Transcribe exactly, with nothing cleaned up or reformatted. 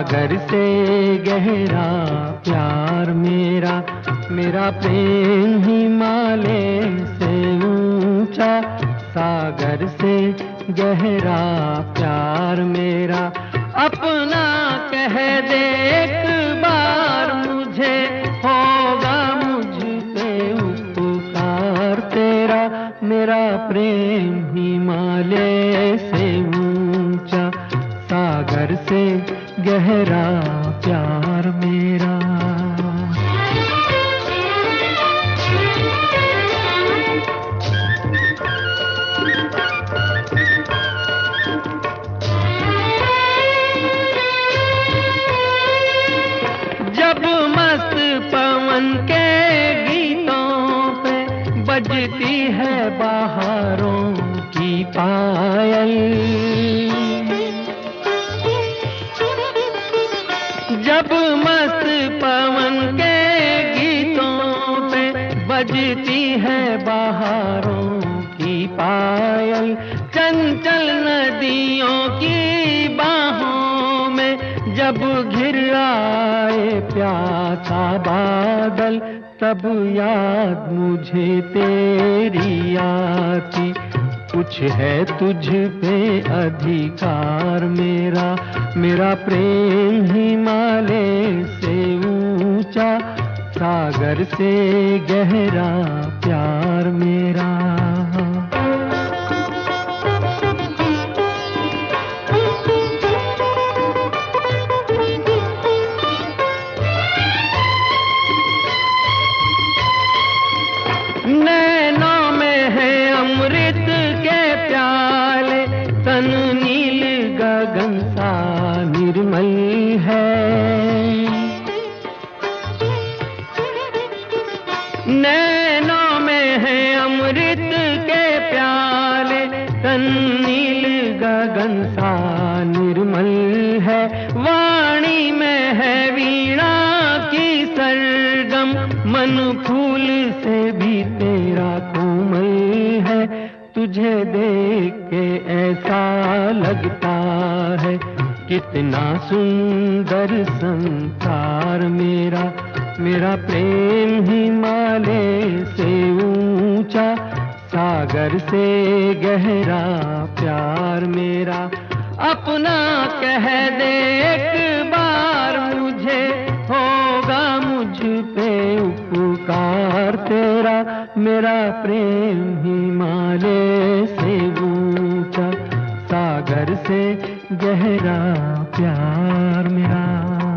सागर से गहरा प्यार मेरा, मेरा प्रेम हिमालय से ऊंचा। सागर से गहरा प्यार मेरा, अपना कह दे एक बार मुझे, होगा मुझ पे उपकार तेरा। मेरा प्रेम हिमालय से ऊंचा, सागर से गहरा प्यार मेरा। जब मस्त पवन के गीतों पे बजती है बहारों की पायल, जब मस्त पवन के गीतों पे बजती है बहारों की पायल, चंचल नदियों की बाहों में जब घिर आए प्यासा बादल, तब याद मुझे तेरी आती। कुछ है तुझ पे अधिकार मेरा, मेरा प्रेम हिमालय से ऊंचा, सागर से गहरा प्यार मेरा। नैनों में है अमृत के प्याले, तन नील गगन सा निर्मल है। नैनों में है अमृत के प्याले, तन नील गगन सा निर्मल है। वाणी में है वीणा की सरगम, मन फूल से भी तेरा कोमल है। तुझे देख के ऐसा लगता है कितना सुंदर संसार मेरा, मेरा प्रेम हिमालय से ऊंचा, सागर से गहरा प्यार मेरा। अपना कह दे एक बार मुझे, होगा मुझ पे उपकार तेरा। मेरा प्रेम हिमालय से ऊंचा, सागर से गहरा प्यार मेरा।